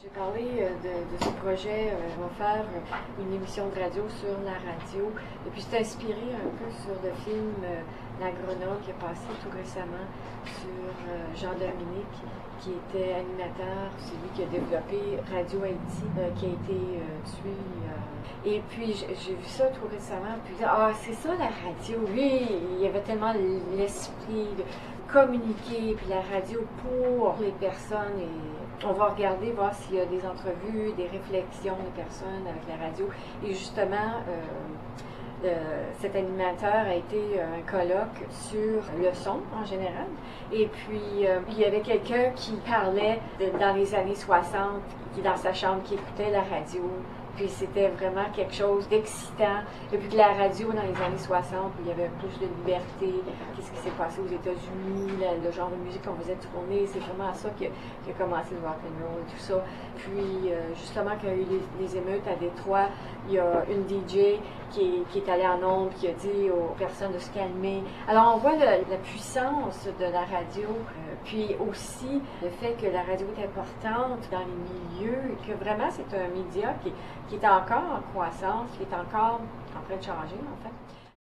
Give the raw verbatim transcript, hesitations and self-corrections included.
J'ai parlé euh, de, de ce projet, euh, on va faire une émission de radio sur la radio. Et puis c'est inspiré un peu sur le film euh, L'Agronome qui est passé tout récemment sur euh, Jean-Dominique, qui était animateur, c'est lui qui a développé Radio Haïti, euh, qui a été euh, tué. Euh. Et puis j'ai vu ça tout récemment, puis ah c'est ça la radio, lui il y avait tellement l'esprit de communiquer, puis la radio pour les personnes. Et on va regarder, voir s'il y a des entrevues, des réflexions de personnes avec la radio. Et justement, euh, euh, cet animateur a été un colloque sur le son en général. Et puis, euh, il y avait quelqu'un qui parlait de, dans les années soixante, qui dans sa chambre, qui écoutait la radio. Puis c'était vraiment quelque chose d'excitant. Et puis de la radio dans les années soixante, où il y avait plus de liberté. Qu'est-ce qui s'est passé aux États-Unis, le genre de musique qu'on faisait tourner, c'est vraiment ça qui a, qui a commencé le rock and roll et tout ça. Puis euh, justement, quand il y a eu les, les émeutes à Détroit, il y a une D J qui est, qui est allée en ondes, qui a dit aux personnes de se calmer. Alors on voit le, la puissance de la radio, euh, puis aussi le fait que la radio est importante dans les milieux, et que vraiment c'est un média qui, qui est encore en croissance, qui est encore en train de changer en fait.